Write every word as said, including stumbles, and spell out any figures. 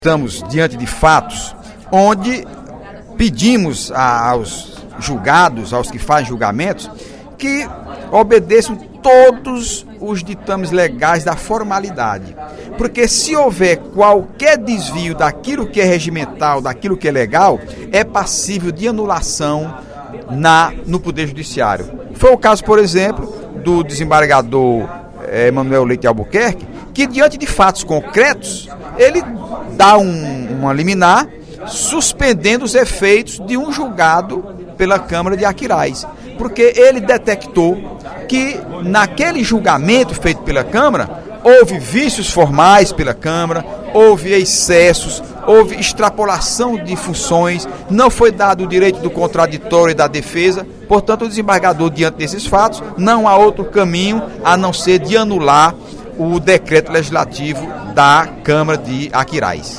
Estamos diante de fatos onde pedimos aos julgados, aos que fazem julgamentos, que obedeçam todos os ditames legais da formalidade. Porque se houver qualquer desvio daquilo que é regimental, daquilo que é legal, é passível de anulação na, no Poder Judiciário. Foi o caso, por exemplo, do desembargador eh, Emanuel Leite Albuquerque, que diante de fatos concretos, ele dá um, uma liminar suspendendo os efeitos de um julgado pela Câmara de Aquiraz, porque ele detectou que naquele julgamento feito pela Câmara houve vícios formais pela Câmara, houve excessos, houve extrapolação de funções, não foi dado o direito do contraditório e da defesa. Portanto, o desembargador, diante desses fatos, não há outro caminho a não ser de anular o decreto legislativo da Câmara de Aquiraz.